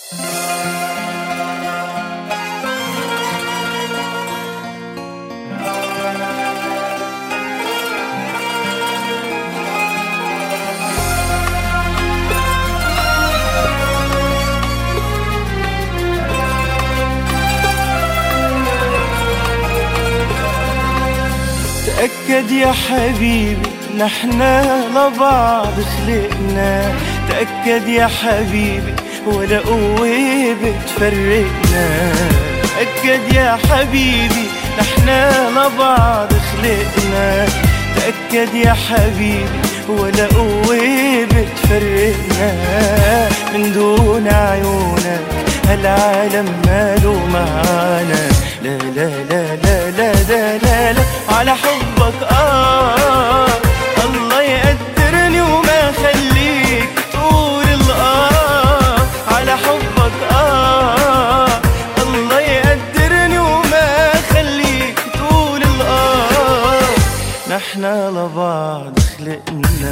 تأكد يا حبيبي نحنا لبعض خلقنا، تأكد يا حبيبي ولا قوة بتفرقنا. تأكد يا حبيبي نحنا لبعض خلقنا، تأكد يا حبيبي ولا قوة بتفرقنا. من دون عيونك هالعالم ماله معانا، لا لا لا لا لا لا لا, لا على حبك الله يقدرني وما خليك تقول على حبك الله يقدرني وما خليك تقول نحنا لبعض خلقنا.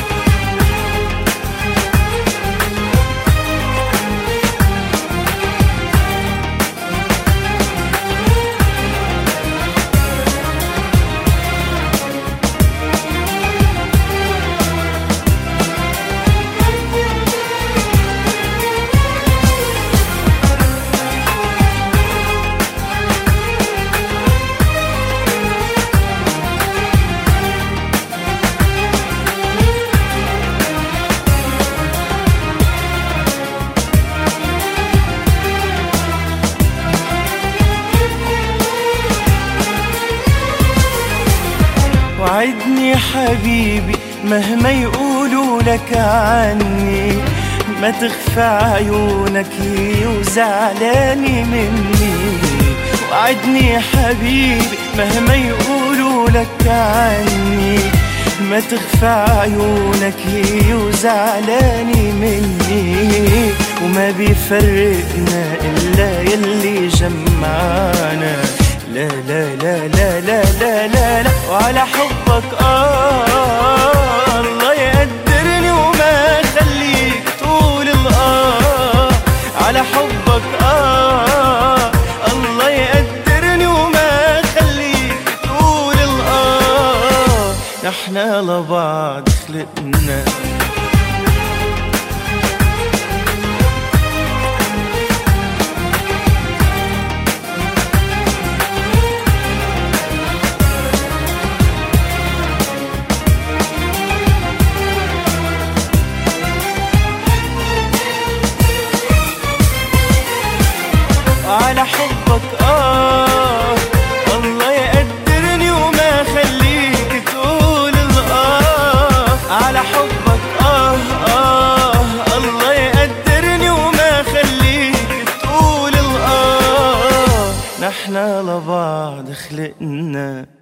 وعدني حبيبي مهما يقولوا لك عني، ما تخفى عيونك وزعلاني مني. وعدني حبيبي مهما يقولوا لك عني، ما تخفى عيونك وزعلاني مني. وما بيفرقنا إلا يلي جمعنا، لا لا لا لا لا لا لا, لا وعلى حبك الله يقدرني وما خليك تقول على حبك الله يقدرني وما خليك تقول نحنا لبعض خلقنا. على حبك الله يقدرني وما خليك تقول على حبك الله يقدرني وما خليك تقول نحنا لبعض خلقنا.